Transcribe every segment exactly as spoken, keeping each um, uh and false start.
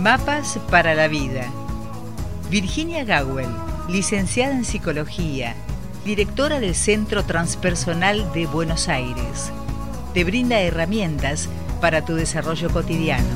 Mapas para la vida. Virginia Gawel, licenciada en Psicología, directora del Centro Transpersonal de Buenos Aires, te brinda herramientas para tu desarrollo cotidiano.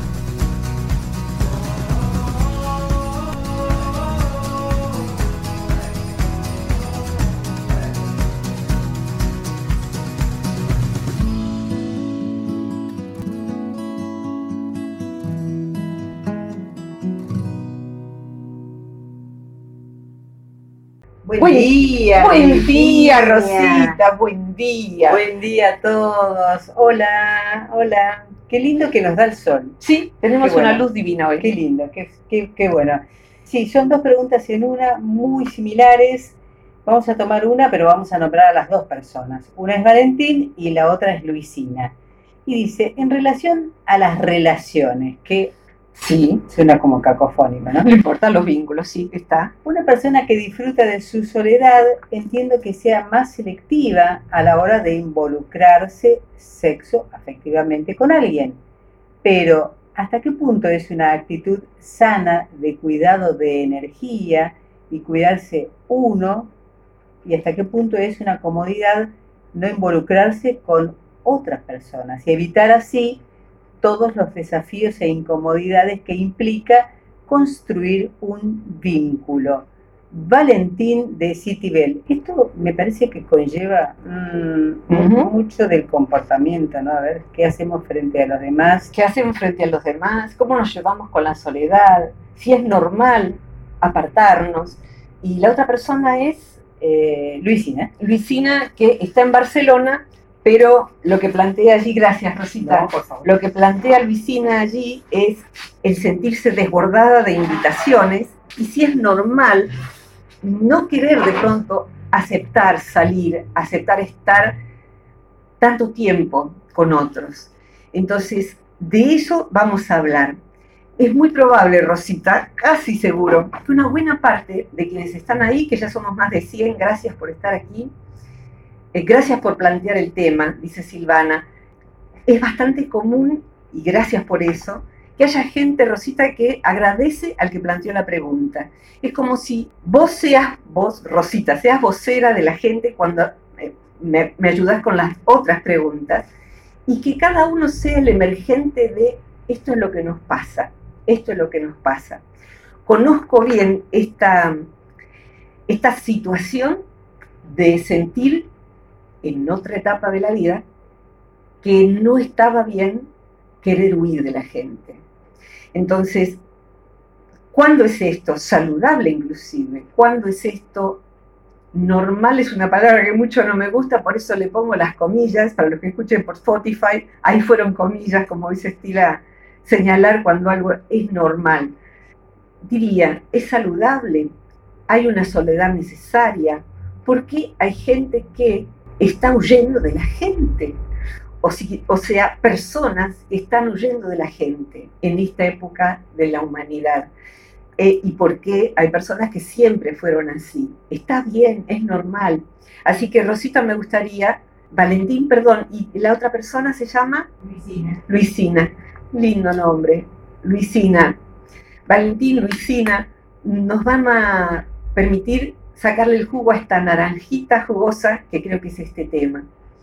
Buen, buen día, buen día, Rosita, buen día. Buen día a todos. Hola, hola. Qué lindo que nos da el sol. Sí, tenemos bueno. Una luz divina hoy. Qué lindo, qué, qué, qué bueno. Sí, son dos preguntas en una, muy similares. Vamos a tomar una, pero vamos a nombrar a las dos personas. Una es Valentín y la otra es Luisina. Y dice, en relación a las relaciones, que sí, suena como cacofónico, ¿no? No importa los vínculos, sí, está. Una persona que disfruta de su soledad, entiendo que sea más selectiva a la hora de involucrarse sexo afectivamente con alguien. Pero, ¿hasta qué punto es una actitud sana de cuidado de energía y cuidarse uno? ¿Y hasta qué punto es una comodidad no involucrarse con otras personas y evitar así todos los desafíos e incomodidades que implica construir un vínculo? Valentín de Citibel. Esto me parece que conlleva mmm, uh-huh. mucho del comportamiento, ¿no? A ver, ¿qué hacemos frente a los demás? ¿Qué hacemos frente a los demás? ¿Cómo nos llevamos con la soledad? Si es normal apartarnos. Y la otra persona es eh, Luisina. Luisina, que está en Barcelona. Pero lo que plantea allí, gracias Rosita, no, por favor. Lo que plantea Luisina allí es el sentirse desbordada de invitaciones y si es normal no querer de pronto aceptar salir, aceptar estar tanto tiempo con otros. Entonces, de eso vamos a hablar. Es muy probable, Rosita, casi seguro, que una buena parte de quienes están ahí, que ya somos más de cien, gracias por estar aquí, Eh, gracias por plantear el tema, dice Silvana. Es bastante común, y gracias por eso, que haya gente, Rosita, que agradece al que planteó la pregunta. Es como si vos seas, vos, Rosita, seas vocera de la gente cuando eh, me, me ayudás con las otras preguntas, y que cada uno sea el emergente de esto es lo que nos pasa, esto es lo que nos pasa. Conozco bien esta, esta situación de sentir en otra etapa de la vida, que no estaba bien querer huir de la gente. Entonces, ¿cuándo es esto? Saludable inclusive. ¿Cuándo es esto? Normal es una palabra que mucho no me gusta, por eso le pongo las comillas, para los que escuchen por Spotify, ahí fueron comillas, como dice Estila, señalar cuando algo es normal. Diría, es saludable, hay una soledad necesaria, porque hay gente que está huyendo de la gente, o, si, o sea, personas que están huyendo de la gente en esta época de la humanidad. Eh, ¿Y por qué? Hay personas que siempre fueron así. Está bien, es normal. Así que, Rosita, me gustaría, Valentín, perdón, y la otra persona se llama Luisina. Luisina, lindo nombre, Luisina. Valentín, Luisina, nos van a permitir sacarle el jugo a esta naranjita jugosa que creo que es este tema.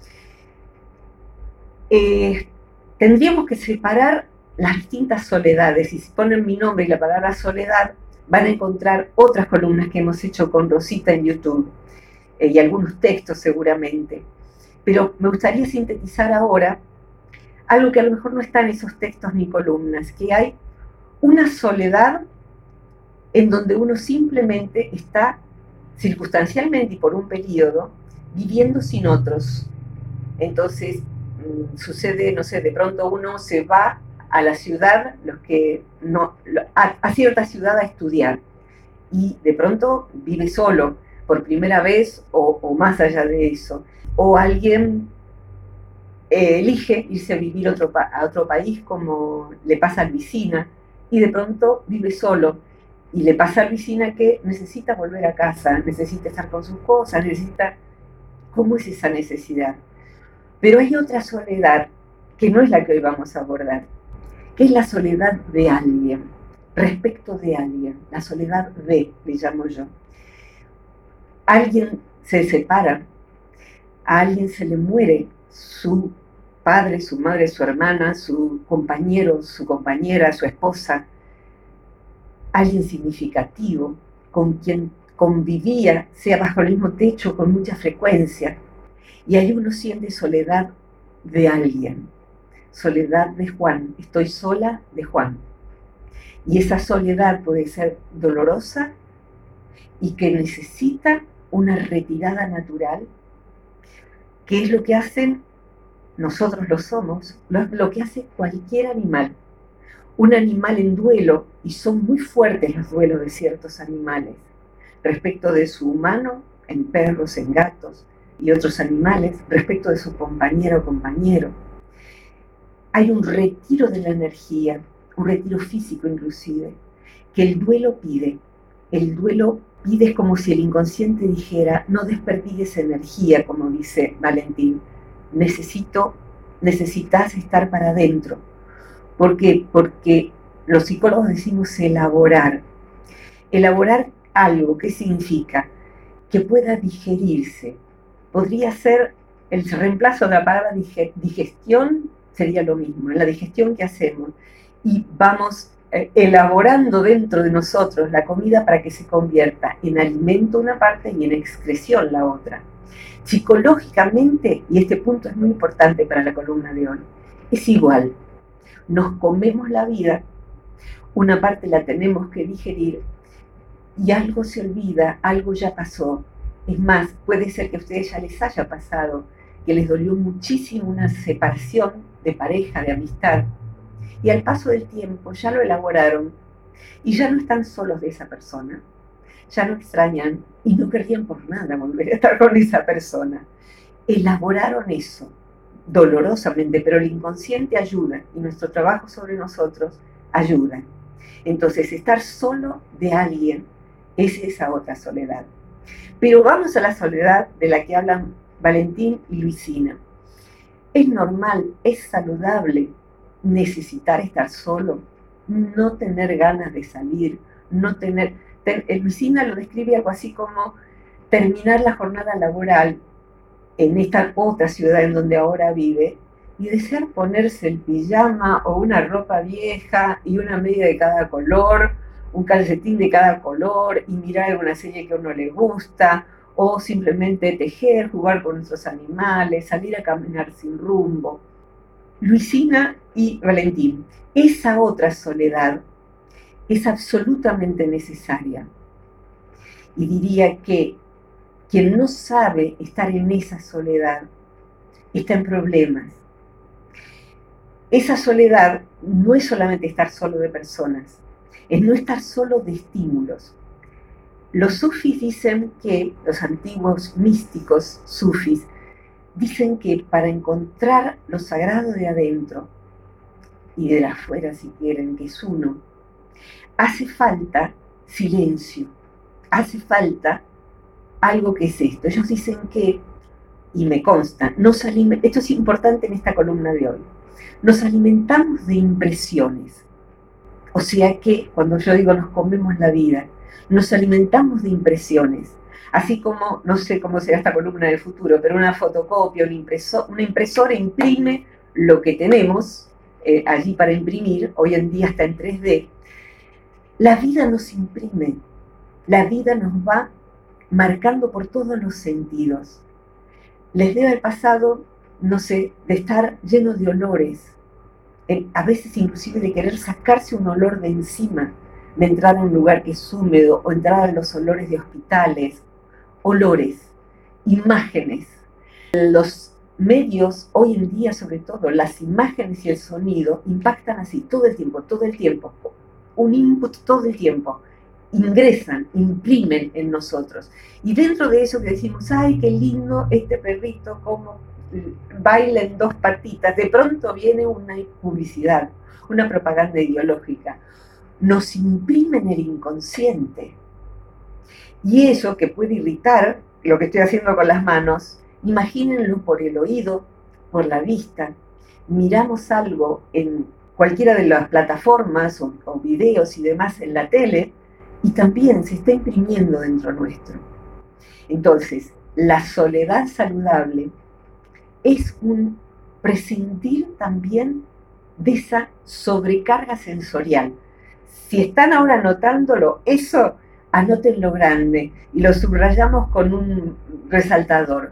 Eh, tendríamos que separar las distintas soledades, y si ponen mi nombre y la palabra soledad, van a encontrar otras columnas que hemos hecho con Rosita en YouTube, eh, y algunos textos seguramente. Pero me gustaría sintetizar ahora algo que a lo mejor no está en esos textos ni columnas, que hay una soledad en donde uno simplemente está circunstancialmente y por un periodo, viviendo sin otros. Entonces, mmm, sucede, no sé, de pronto uno se va a la ciudad, los que no, a, a cierta ciudad a estudiar, y de pronto vive solo, por primera vez, o, o más allá de eso. O alguien eh, elige irse a vivir otro, a otro país, como le pasa a Luisina, y de pronto vive solo. Y le pasa a Luisina que necesita volver a casa, necesita estar con sus cosas, necesita... ¿Cómo es esa necesidad? Pero hay otra soledad, que no es la que hoy vamos a abordar, que es la soledad de alguien. respecto de alguien, la soledad de, le llamo yo. Alguien se separa, a alguien se le muere su padre, su madre, su hermana, su compañero, su compañera, su esposa, alguien significativo con quien convivía, sea bajo el mismo techo, con mucha frecuencia, y ahí uno siente soledad de alguien, soledad de Juan, estoy sola de Juan. Y esa soledad puede ser dolorosa y que necesita una retirada natural, que es lo que hacen, nosotros lo somos, lo, lo que hace cualquier animal. Un animal en duelo, y son muy fuertes los duelos de ciertos animales, respecto de su humano, en perros, en gatos y otros animales, respecto de su compañero o compañero. Hay un retiro de la energía, un retiro físico inclusive, que el duelo pide. El duelo pide, es como si el inconsciente dijera, no desperdigues energía, como dice Valentín, necesito, necesitas estar para adentro. ¿Por qué? Porque los psicólogos decimos elaborar. Elaborar algo, ¿qué significa? Que pueda digerirse. Podría ser el reemplazo de la palabra digestión, sería lo mismo, en la digestión que hacemos. Y vamos eh, elaborando dentro de nosotros la comida para que se convierta en alimento una parte y en excreción la otra. Psicológicamente, y este punto es muy importante para la columna de hoy, es igual. Nos comemos la vida, una parte la tenemos que digerir y algo se olvida, algo ya pasó. Es más, puede ser que a ustedes ya les haya pasado, que les dolió muchísimo una separación de pareja, de amistad, y al paso del tiempo ya lo elaboraron y ya no están solos de esa persona, ya no extrañan y no querrían por nada volver a estar con esa persona. Elaboraron eso dolorosamente, pero el inconsciente ayuda y nuestro trabajo sobre nosotros ayuda. Entonces, estar solo de alguien es esa otra soledad. Pero vamos a la soledad de la que hablan Valentín y Luisina. Es normal, es saludable necesitar estar solo, no tener ganas de salir, no tener... Ten, Luisina lo describe algo así como terminar la jornada laboral en esta otra ciudad en donde ahora vive y desear ponerse el pijama o una ropa vieja y una media de cada color, un calcetín de cada color y mirar alguna serie que a uno le gusta, o simplemente tejer, jugar con nuestros animales, salir a caminar sin rumbo. Luisina y Valentín, esa otra soledad es absolutamente necesaria. Y diría que quien no sabe estar en esa soledad está en problemas. Esa soledad no es solamente estar solo de personas, es no estar solo de estímulos. Los sufis dicen que, los antiguos místicos sufis, dicen que para encontrar lo sagrado de adentro y de afuera, si quieren, que es uno, hace falta silencio, hace falta algo que es esto. Ellos dicen que, y me consta, nos aliment- esto es importante en esta columna de hoy, nos alimentamos de impresiones. O sea que, cuando yo digo nos comemos la vida, nos alimentamos de impresiones. Así como, no sé cómo será esta columna del futuro, pero una fotocopia, una, impreso- una impresora imprime lo que tenemos eh, allí para imprimir, hoy en día está en tres D. La vida nos imprime, la vida nos va marcando por todos los sentidos. Les debe haber pasado, no sé, de estar lleno de olores, eh, a veces inclusive de querer sacarse un olor de encima, de entrar a un lugar que es húmedo, o entrar a los olores de hospitales, olores, imágenes. Los medios, hoy en día sobre todo, las imágenes y el sonido impactan así todo el tiempo, todo el tiempo, un input todo el tiempo, ingresan, imprimen en nosotros. Y dentro de eso que decimos, ay, qué lindo este perrito, cómo baila en dos patitas, de pronto viene una publicidad, una propaganda ideológica. Nos imprime en el inconsciente. Y eso que puede irritar, lo que estoy haciendo con las manos, imagínenlo por el oído, por la vista. Miramos algo en cualquiera de las plataformas o, o videos y demás en la tele, y también se está imprimiendo dentro nuestro. Entonces, la soledad saludable es un prescindir también de esa sobrecarga sensorial. Si están ahora anotándolo, eso anótenlo grande y lo subrayamos con un resaltador.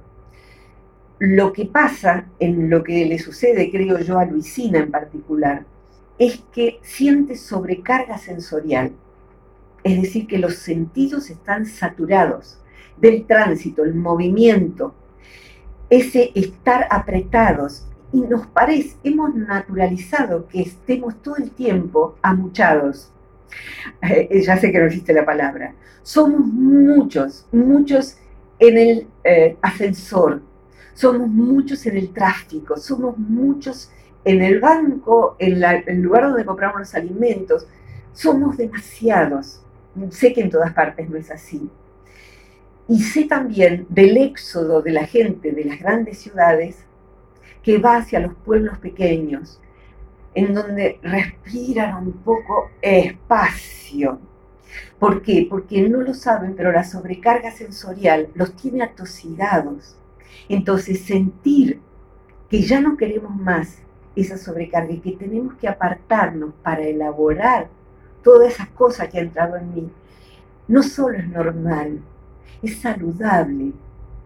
Lo que pasa, en lo que le sucede, creo yo, a Luisina en particular, es que siente sobrecarga sensorial. Es decir, que los sentidos están saturados del tránsito, el movimiento, ese estar apretados. Y nos parece, hemos naturalizado que estemos todo el tiempo amuchados. Eh, ya sé que no existe la palabra. Somos muchos, muchos en el eh, ascensor, somos muchos en el tráfico, somos muchos en el banco, en, la, en el lugar donde compramos los alimentos. Somos demasiados. Sé que en todas partes no es así. Y sé también del éxodo de la gente de las grandes ciudades que va hacia los pueblos pequeños, en donde respiran un poco espacio. ¿Por qué? Porque no lo saben, pero la sobrecarga sensorial los tiene atosigados. Entonces, sentir que ya no queremos más esa sobrecarga y que tenemos que apartarnos para elaborar todas esas cosas que han entrado en mí, no solo es normal, es saludable.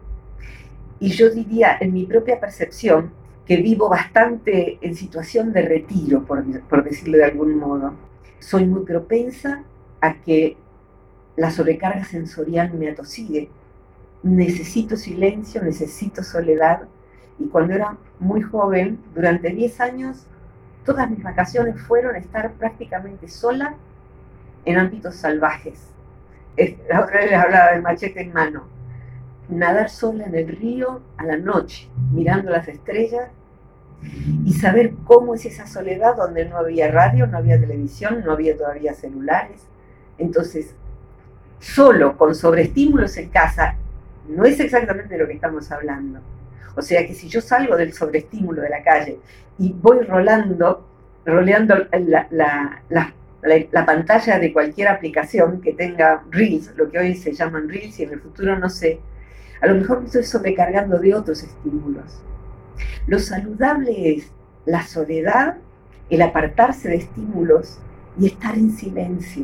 Y yo diría, en mi propia percepción, que vivo bastante en situación de retiro, por, por decirlo de algún modo. Soy muy propensa a que la sobrecarga sensorial me atosigue. Necesito silencio, necesito soledad. Y cuando era muy joven, durante diez años, todas mis vacaciones fueron estar prácticamente sola en ámbitos salvajes. La otra vez les hablaba del machete en mano. Nadar sola en el río a la noche, mirando las estrellas, y saber cómo es esa soledad donde no había radio, no había televisión, no había todavía celulares. Entonces, solo con sobreestímulos en casa, no es exactamente de lo que estamos hablando. O sea que si yo salgo del sobreestímulo de la calle y voy rolando, roleando la, la, la, la, la pantalla de cualquier aplicación que tenga Reels, lo que hoy se llaman Reels y en el futuro no sé, a lo mejor me estoy sobrecargando de otros estímulos. Lo saludable es la soledad, el apartarse de estímulos y estar en silencio,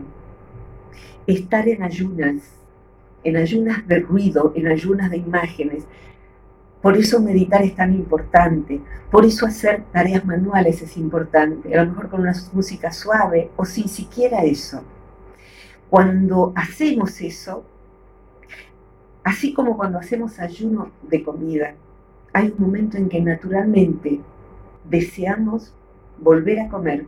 estar en ayunas, en ayunas de ruido, en ayunas de imágenes. Por eso meditar es tan importante, por eso hacer tareas manuales es importante, a lo mejor con una música suave o sin siquiera eso. Cuando hacemos eso, así como cuando hacemos ayuno de comida, hay un momento en que naturalmente deseamos volver a comer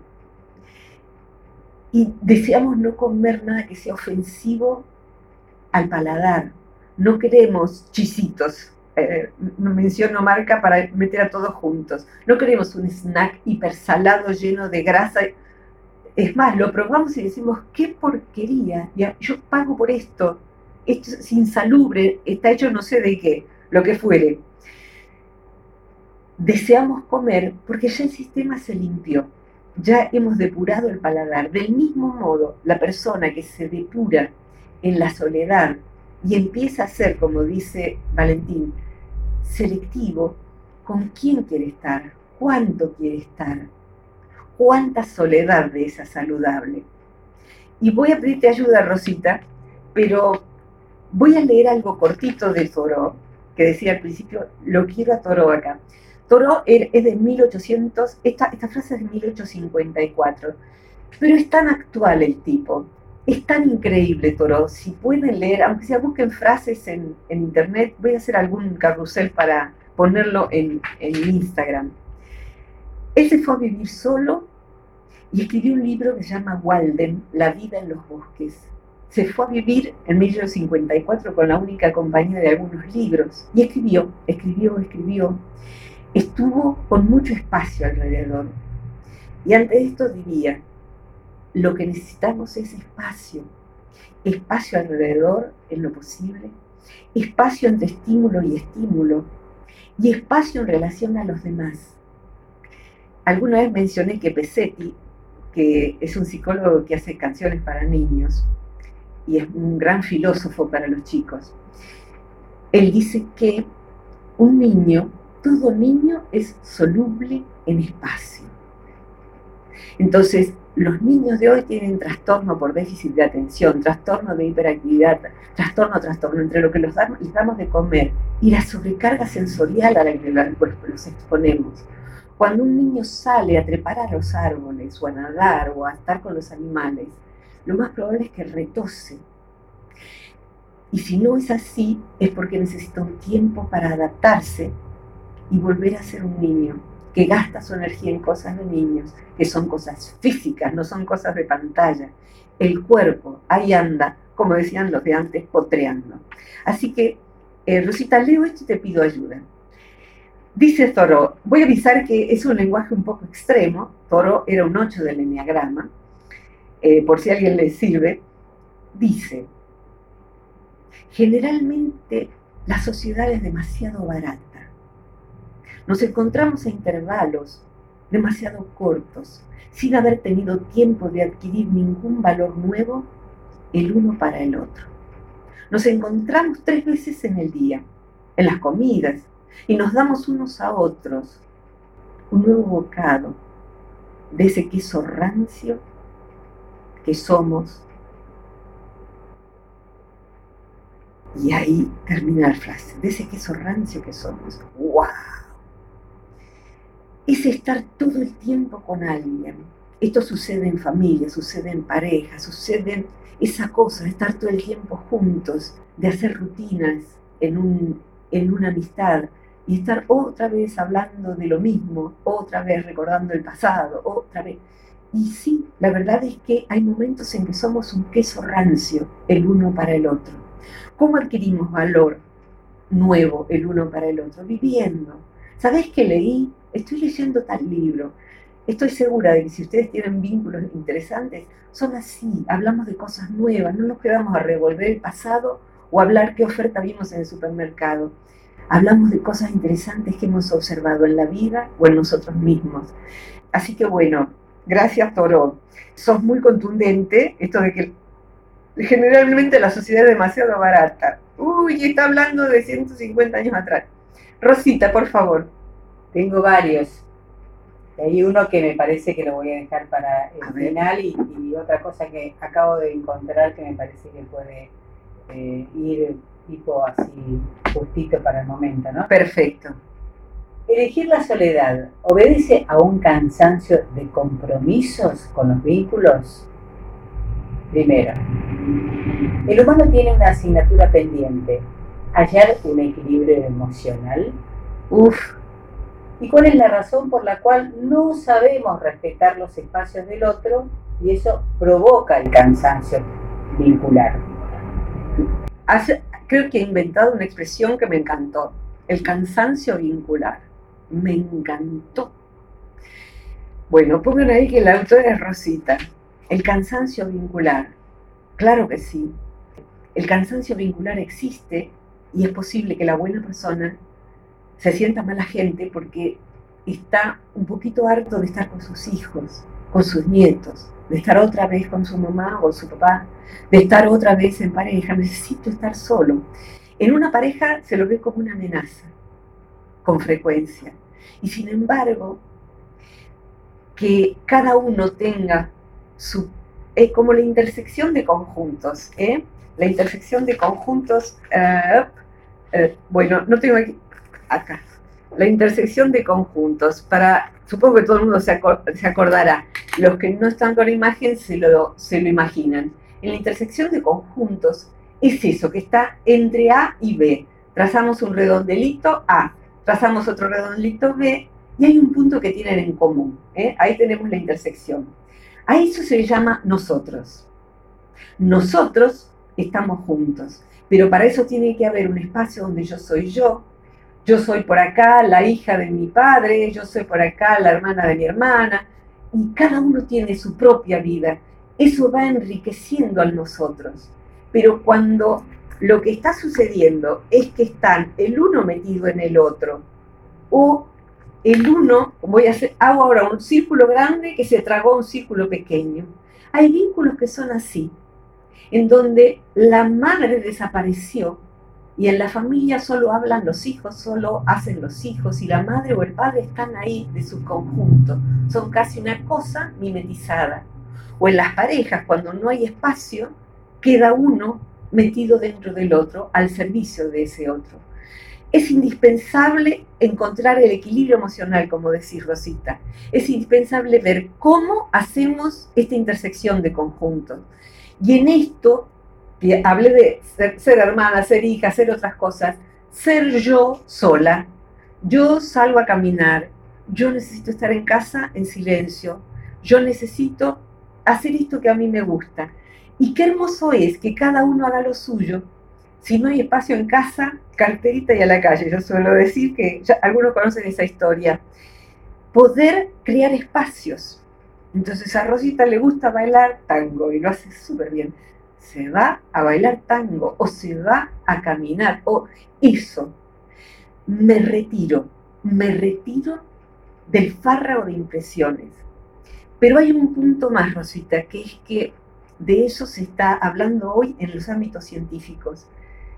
y deseamos no comer nada que sea ofensivo al paladar. No queremos chisitos, eh, no menciono marca para meter a todos juntos. No queremos un snack hipersalado lleno de grasa. Es más, lo probamos y decimos, ¡qué porquería! Yo pago por esto. Esto es insalubre, está hecho no sé de qué, lo que fuere. Deseamos comer porque ya el sistema se limpió, ya hemos depurado el paladar. Del mismo modo, la persona que se depura en la soledad y empieza a ser, como dice Valentín, selectivo, ¿con quién quiere estar? ¿Cuánto quiere estar? ¿Cuánta soledad de esa saludable? Y voy a pedirte ayuda, Rosita, pero voy a leer algo cortito de Thoreau, que decía al principio, lo quiero a Thoreau acá. Thoreau es de mil ochocientos, esta, esta frase es de mil ochocientos cincuenta y cuatro, pero es tan actual el tipo, es tan increíble Thoreau. Si pueden leer, aunque sea busquen frases en, en internet, voy a hacer algún carrusel para ponerlo en, en Instagram. Él se fue a vivir solo y escribió un libro que se llama Walden, La vida en los bosques. Se fue a vivir en mil ochocientos cincuenta y cuatro con la única compañía de algunos libros y escribió, escribió, escribió. Estuvo con mucho espacio alrededor. Y ante esto diría, lo que necesitamos es espacio. Espacio alrededor en lo posible, espacio entre estímulo y estímulo, y espacio en relación a los demás. alguna vez mencioné que Pesetti, que es un psicólogo que hace canciones para niños y es un gran filósofo para los chicos, él dice que un niño, todo niño es soluble en espacio. Entonces, los niños de hoy tienen trastorno por déficit de atención, trastorno de hiperactividad, trastorno, trastorno, entre lo que los damos, les damos de comer y la sobrecarga sensorial a la que los exponemos. Cuando un niño sale a trepar a los árboles, o a nadar, o a estar con los animales, lo más probable es que retose. Y si no es así, es porque necesita un tiempo para adaptarse y volver a ser un niño, que gasta su energía en cosas de niños, que son cosas físicas, no son cosas de pantalla. El cuerpo, ahí anda, como decían los de antes, potreando. Así que, eh, Rosita, leo esto y te pido ayuda. Dice Thoreau, voy a avisar que es un lenguaje un poco extremo. Thoreau era un ocho del enneagrama, eh, por si a alguien le sirve. Dice, generalmente la sociedad es demasiado barata. Nos encontramos a intervalos demasiado cortos, sin haber tenido tiempo de adquirir ningún valor nuevo el uno para el otro. Nos encontramos tres veces en el día, en las comidas, y nos damos unos a otros un nuevo bocado de ese queso rancio que somos. Y ahí termina la frase, de ese queso rancio que somos. ¡Wow! Es estar todo el tiempo con alguien. Esto sucede en familia, sucede en pareja, sucede en esa cosa, de estar todo el tiempo juntos, de hacer rutinas en, un, en una amistad y estar otra vez hablando de lo mismo, otra vez recordando el pasado, otra vez. Y sí, la verdad es que hay momentos en que somos un queso rancio el uno para el otro. ¿Cómo adquirimos valor nuevo el uno para el otro? Viviendo. ¿Sabés qué leí? Estoy leyendo tal libro. Estoy segura de que si ustedes tienen vínculos interesantes, son así. Hablamos de cosas nuevas, no nos quedamos a revolver el pasado o a hablar qué oferta vimos en el supermercado. Hablamos de cosas interesantes que hemos observado en la vida o en nosotros mismos. Así que bueno, gracias Thoreau. Sos muy contundente, esto de que generalmente la sociedad es demasiado barata. Uy, está hablando de ciento cincuenta años atrás. Rosita, por favor. Tengo varios. Hay uno que me parece que lo voy a dejar para el A ver. final y, y otra cosa que acabo de encontrar que me parece que puede eh, ir tipo así justito para el momento, ¿no? Perfecto. Elegir la soledad obedece a un cansancio de compromisos con los vínculos. Primero, el humano tiene una asignatura pendiente, hallar un equilibrio emocional. Uf, ¿Y cuál es la razón por la cual no sabemos respetar los espacios del otro y eso provoca el cansancio vincular? hace, creo que he inventado una expresión que me encantó. El cansancio vincular. Me encantó. Bueno, pongan ahí que la autora es Rosita. El cansancio vincular. Claro que sí. El cansancio vincular existe y es posible que la buena persona se sienta mala gente porque está un poquito harto de estar con sus hijos, con sus nietos, de estar otra vez con su mamá o su papá, de estar otra vez en pareja. Necesito estar solo. En una pareja se lo ve como una amenaza, con frecuencia. Y sin embargo, que cada uno tenga su... Es como la intersección de conjuntos, ¿eh? La intersección de conjuntos... Uh, uh, bueno, no tengo aquí... Acá. La intersección de conjuntos. Para, supongo que todo el mundo se, acor, se acordará. Los que no están con la imagen se lo, se lo imaginan. En la intersección de conjuntos es eso, que está entre A y B. Trazamos un redondelito A, trazamos otro redondelito B, y hay un punto que tienen en común, ¿eh? Ahí tenemos la intersección. A eso se le llama nosotros. Nosotros estamos juntos, pero para eso tiene que haber un espacio donde yo soy yo, yo soy por acá la hija de mi padre, yo soy por acá la hermana de mi hermana, y cada uno tiene su propia vida. Eso va enriqueciendo a nosotros. Pero cuando lo que está sucediendo es que están el uno metido en el otro, o el uno, voy a hacer, hago ahora un círculo grande que se tragó un círculo pequeño. Hay vínculos que son así, en donde la madre desapareció y en la familia solo hablan los hijos, solo hacen los hijos, y la madre o el padre están ahí de su conjunto. Son casi una cosa mimetizada. O en las parejas, cuando no hay espacio, queda uno metido dentro del otro, al servicio de ese otro. Es indispensable encontrar el equilibrio emocional, como decís, Rosita. Es indispensable ver cómo hacemos esta intersección de conjuntos. Y en esto, que hablé de ser, ser hermana, ser hija, ser otras cosas, ser yo sola. Yo salgo a caminar, yo necesito estar en casa en silencio, yo necesito hacer esto que a mí me gusta. Y qué hermoso es que cada uno haga lo suyo. Si no hay espacio en casa, carterita y a la calle. Yo suelo decir que ya algunos conocen esa historia. Poder crear espacios. Entonces a Rosita le gusta bailar tango y lo hace súper bien. Se va a bailar tango o se va a caminar o eso. Me retiro, me retiro del fárrago de impresiones. Pero hay un punto más, Rosita, que es que de eso se está hablando hoy en los ámbitos científicos.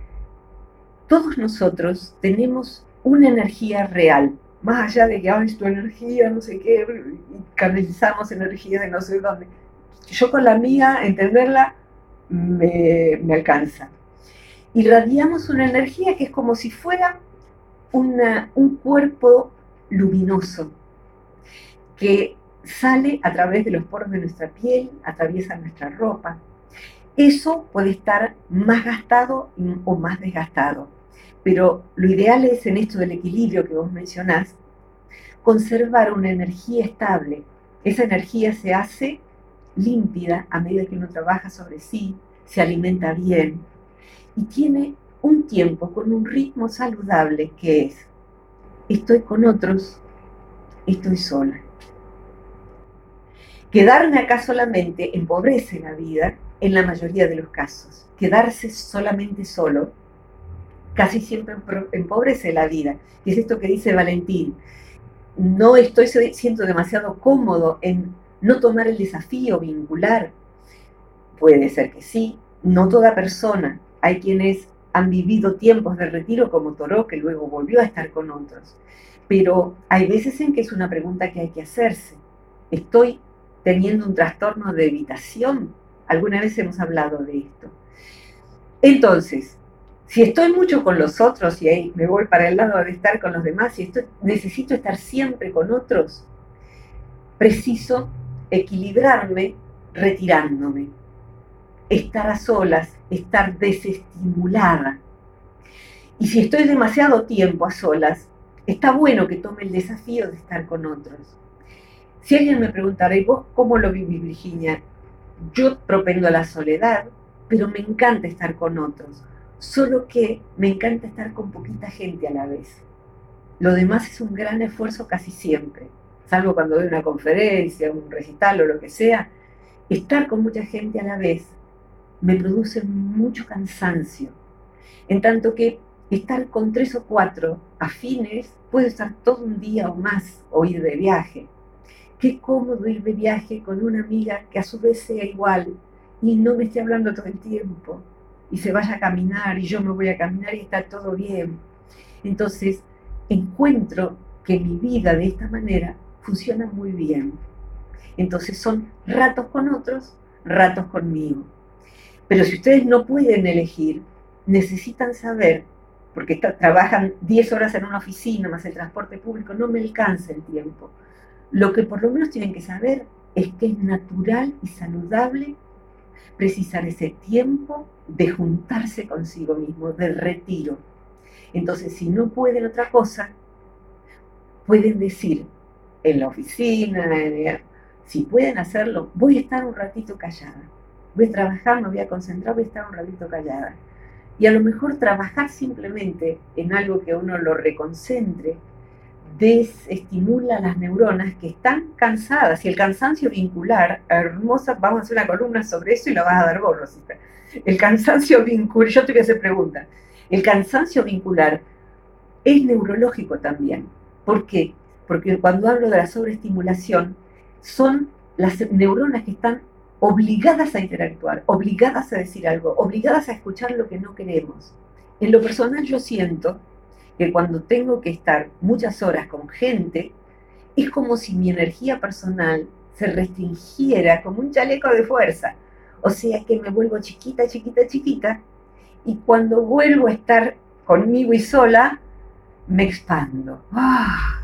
Todos nosotros tenemos una energía real, más allá de que, ay, es tu energía, no sé qué, y canalizamos energía de no sé dónde. Yo con la mía, entenderla, me, me alcanza. Irradiamos una energía que es como si fuera una, un cuerpo luminoso, que sale a través de los poros de nuestra piel, atraviesa nuestra ropa. Eso puede estar más gastado o más desgastado. Pero lo ideal es, en esto del equilibrio que vos mencionás, conservar una energía estable. Esa energía se hace límpida a medida que uno trabaja sobre sí, se alimenta bien y tiene un tiempo con un ritmo saludable que es: estoy con otros, estoy sola. Quedarme acá solamente empobrece la vida en la mayoría de los casos. Quedarse solamente solo casi siempre empobrece la vida. Y es esto que dice Valentín. No estoy siendo demasiado cómodo en no tomar el desafío vincular. Puede ser que sí, no toda persona. Hay quienes han vivido tiempos de retiro como Thoreau, que luego volvió a estar con otros. Pero hay veces en que es una pregunta que hay que hacerse. ¿Estoy teniendo un trastorno de evitación? Alguna vez hemos hablado de esto. Entonces, si estoy mucho con los otros y ahí me voy para el lado de estar con los demás y estoy, necesito estar siempre con otros, preciso equilibrarme retirándome, estar a solas, estar desestimulada. Y si estoy demasiado tiempo a solas, está bueno que tome el desafío de estar con otros. Si alguien me preguntara, ¿y vos cómo lo vivís, Virginia? Yo propendo a la soledad, pero me encanta estar con otros. Solo que me encanta estar con poquita gente a la vez. Lo demás es un gran esfuerzo casi siempre, salvo cuando doy una conferencia, un recital o lo que sea. Estar con mucha gente a la vez me produce mucho cansancio, en tanto que estar con tres o cuatro afines, puedo estar todo un día o más o ir de viaje. Qué cómodo ir de viaje con una amiga que a su vez sea igual y no me esté hablando todo el tiempo y se vaya a caminar y yo me voy a caminar y está todo bien. Entonces encuentro que mi vida de esta manera funciona muy bien. Entonces son ratos con otros, ratos conmigo. Pero si ustedes no pueden elegir, necesitan saber, porque está, trabajan diez horas en una oficina más el transporte público, no me alcanza el tiempo. Lo que por lo menos tienen que saber es que es natural y saludable precisar ese tiempo de juntarse consigo mismo, de retiro. Entonces, si no pueden otra cosa, pueden decir en la oficina, en, si pueden hacerlo, voy a estar un ratito callada. Voy a trabajar, me voy a concentrar, voy a estar un ratito callada. Y a lo mejor trabajar simplemente en algo que uno lo reconcentre, desestimula las neuronas que están cansadas. Y el cansancio vincular, hermosa, vamos a hacer una columna sobre eso y la vas a dar vos, Rosita. El cansancio vincular, yo te voy a hacer preguntas. El cansancio vincular es neurológico también. ¿Por qué? porque cuando hablo de la sobreestimulación, son las neuronas que están obligadas a interactuar, obligadas a decir algo, obligadas a escuchar lo que no queremos. En lo personal yo siento que cuando tengo que estar muchas horas con gente, es como si mi energía personal se restringiera como un chaleco de fuerza. O sea que me vuelvo chiquita, chiquita, chiquita, y cuando vuelvo a estar conmigo y sola, me expando. ¡Ah!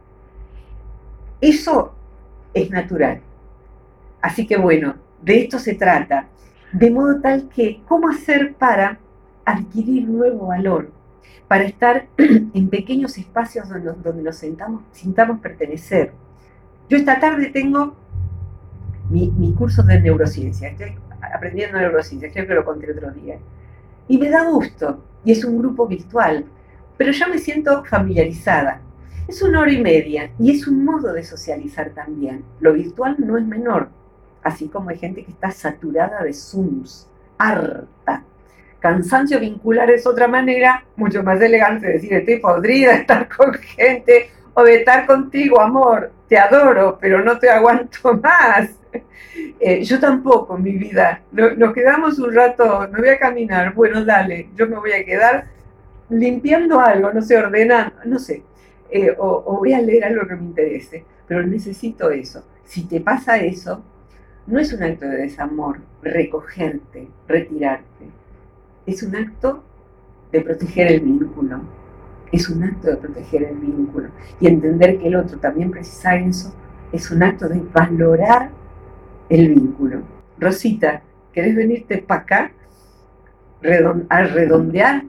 Eso es natural. Así que bueno, de esto se trata, de modo tal que, ¿cómo hacer para adquirir nuevo valor? Para estar en pequeños espacios donde nos, donde nos sentamos, sintamos pertenecer. Yo esta tarde tengo mi, mi curso de neurociencia, estoy aprendiendo neurociencia, creo que lo conté otro día, y me da gusto, y es un grupo virtual, pero ya me siento familiarizada. Es una hora y media, y es un modo de socializar también. Lo virtual no es menor, así como hay gente que está saturada de Zooms, harta. Cansancio vincular es otra manera mucho más elegante de decir, estoy podrida de estar con gente, o de estar contigo, amor, te adoro, pero no te aguanto más. Eh, yo tampoco, mi vida. No, nos quedamos un rato, me voy a caminar, bueno, dale, yo me voy a quedar limpiando algo, no sé, ordenando, no sé, eh, o, o voy a leer algo que me interese, pero necesito eso. Si te pasa eso, no es un acto de desamor, recogerte, retirarte. Es un acto de proteger el vínculo. Es un acto de proteger el vínculo. Y entender que el otro también precisa eso, es un acto de valorar el vínculo. Rosita, ¿querés venirte para acá a redondear?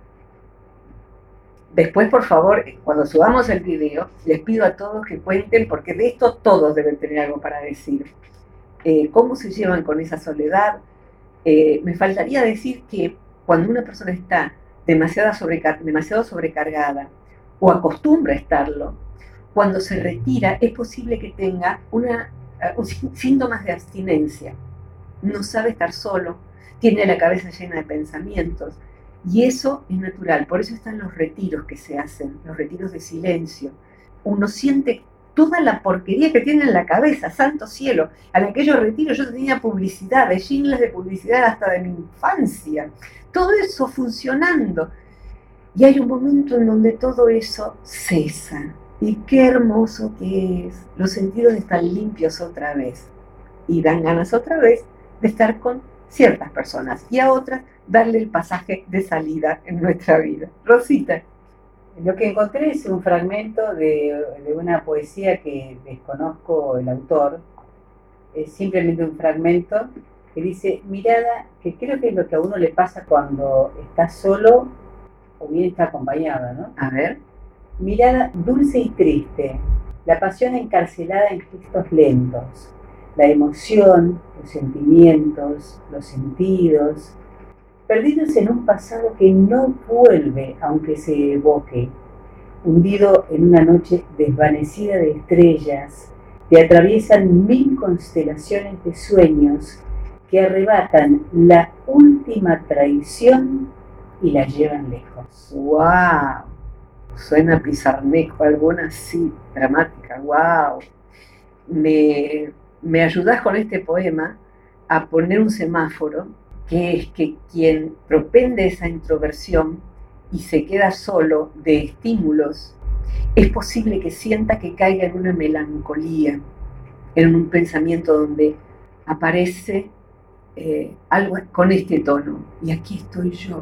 Después, por favor, cuando subamos el video, les pido a todos que cuenten, porque de esto todos deben tener algo para decir. Eh, ¿Cómo se llevan con esa soledad? Eh, me faltaría decir que cuando una persona está demasiado, sobrecar- demasiado sobrecargada o acostumbra a estarlo, cuando se retira es posible que tenga una, uh, síntomas de abstinencia. No sabe estar solo, tiene la cabeza llena de pensamientos, y eso es natural. Por eso están los retiros que se hacen, los retiros de silencio. Uno siente toda la porquería que tiene en la cabeza, santo cielo. En aquellos retiros yo tenía publicidad, de jingles de publicidad hasta de mi infancia. Todo eso funcionando. Y hay un momento en donde todo eso cesa. Y qué hermoso que es. Los sentidos están limpios otra vez. Y dan ganas otra vez de estar con ciertas personas. Y a otras darle el pasaje de salida en nuestra vida. Rosita. Lo que encontré es un fragmento de, de una poesía que desconozco el autor. Es simplemente un fragmento que dice, mirada, que creo que es lo que a uno le pasa cuando está solo o bien está acompañado, ¿no? A ver. Mirada dulce y triste, la pasión encarcelada en gestos lentos, la emoción, los sentimientos, los sentidos, perdidos en un pasado que no vuelve aunque se evoque, hundido en una noche desvanecida de estrellas, te atraviesan mil constelaciones de sueños que arrebatan la última traición y la llevan lejos. ¡Wow! Suena pizarneco, alguna así, dramática. ¡Wow! Me, me ayudás con este poema a poner un semáforo, que es que quien propende esa introversión y se queda solo de estímulos, es posible que sienta que caiga en una melancolía, en un pensamiento donde aparece eh, algo con este tono, y aquí estoy yo,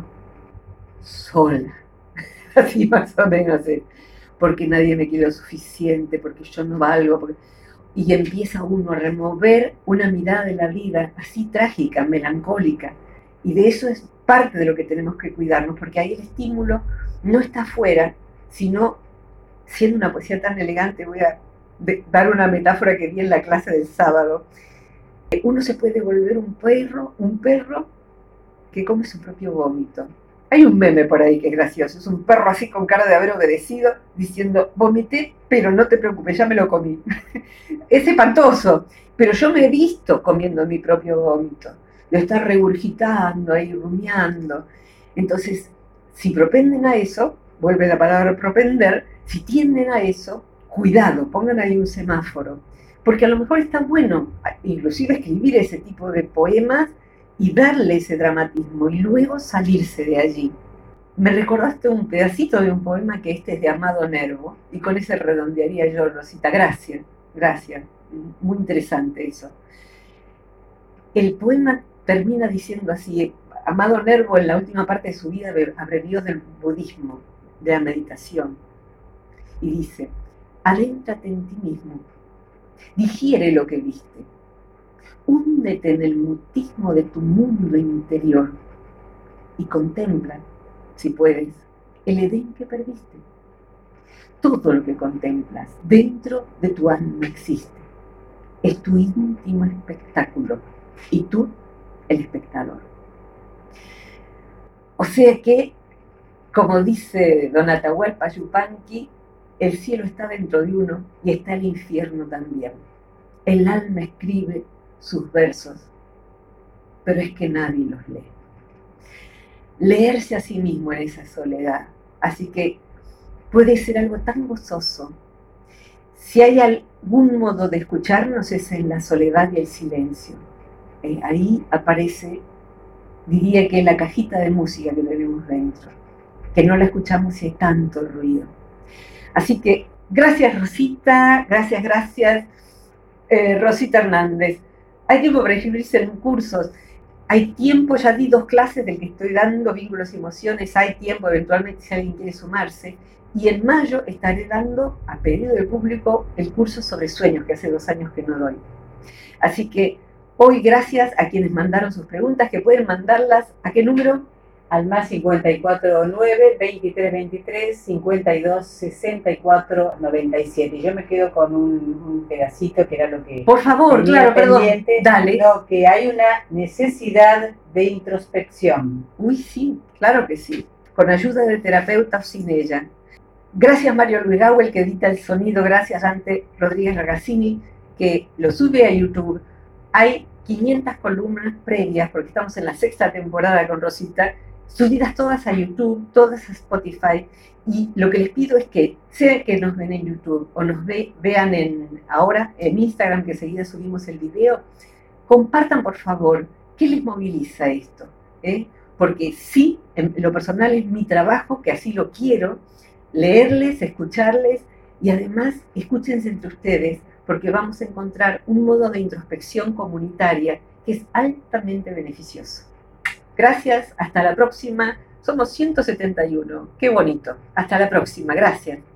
sola, así más o menos es, porque nadie me quiere lo suficiente, porque yo no valgo, porque... y empieza uno a remover una mirada de la vida así trágica, melancólica, y de eso es parte de lo que tenemos que cuidarnos, porque ahí el estímulo no está afuera, sino, siendo una poesía tan elegante, voy a de, dar una metáfora que di en la clase del sábado, uno se puede volver un perro, un perro que come su propio vómito. Hay un meme por ahí que es gracioso, es un perro así con cara de haber obedecido, diciendo, vomité, pero no te preocupes, ya me lo comí. Es espantoso, pero yo me he visto comiendo mi propio vómito, de estar regurgitando ahí, rumiando. Entonces, si propenden a eso, vuelve la palabra propender, si tienden a eso, cuidado, pongan ahí un semáforo, porque a lo mejor está bueno inclusive escribir ese tipo de poemas y darle ese dramatismo y luego salirse de allí. Me recordaste un pedacito de un poema que este es de Amado Nervo, y con ese redondearía yo, Rosita. Gracias, gracias. Muy interesante eso. El poema termina diciendo así: Amado Nervo, en la última parte de su vida, abrevió del budismo, de la meditación, y dice: adéntrate en ti mismo, digiere lo que viste, húndete en el mutismo de tu mundo interior y contempla, si puedes, el Edén que perdiste. Todo lo que contemplas dentro de tu alma existe. Es tu íntimo espectáculo y tú el espectador. O sea que, como dice don Atahualpa Yupanqui, el cielo está dentro de uno y está el infierno también. El alma escribe sus versos, pero es que nadie los lee. Leerse a sí mismo en esa soledad. Así que puede ser algo tan gozoso. Si hay algún modo de escucharnos es en la soledad y el silencio. Eh, ahí aparece, diría que la cajita de música que tenemos dentro, que no la escuchamos si hay tanto ruido. Así que gracias Rosita, gracias, gracias eh, Rosita Hernández. Hay tiempo para inscribirse en cursos. Hay tiempo, ya di dos clases del que estoy dando, vínculos y emociones, hay tiempo eventualmente si alguien quiere sumarse. Y en mayo estaré dando, a pedido del público, el curso sobre sueños, que hace dos años que no doy. Así que hoy, gracias a quienes mandaron sus preguntas, que pueden mandarlas, ¿a qué número? Al más cincuenta y cuatro nueve, veintitrés veintitrés, cincuenta y dos sesenta y cuatro noventa y siete. Yo me quedo con un, un pedacito que era lo que... Por favor, claro, perdón, dale. Lo que hay una necesidad de introspección. Uy, sí, claro que sí. Con ayuda de terapeuta o sin ella. Gracias Mario Luis Gawel, que edita el sonido. Gracias Ante Rodríguez Ragazzini, que lo sube a YouTube. Hay quinientas columnas previas, porque estamos en la sexta temporada con Rosita, subidas todas a YouTube, todas a Spotify, y lo que les pido es que, sea que nos ven en YouTube o nos ve, vean en, ahora en Instagram, que enseguida subimos el video, compartan por favor qué les moviliza esto, ¿eh? Porque sí, en lo personal es mi trabajo, que así lo quiero, leerles, escucharles, y además escúchense entre ustedes, porque vamos a encontrar un modo de introspección comunitaria que es altamente beneficioso. Gracias, hasta la próxima. Somos ciento setenta y uno. Qué bonito. Hasta la próxima. Gracias.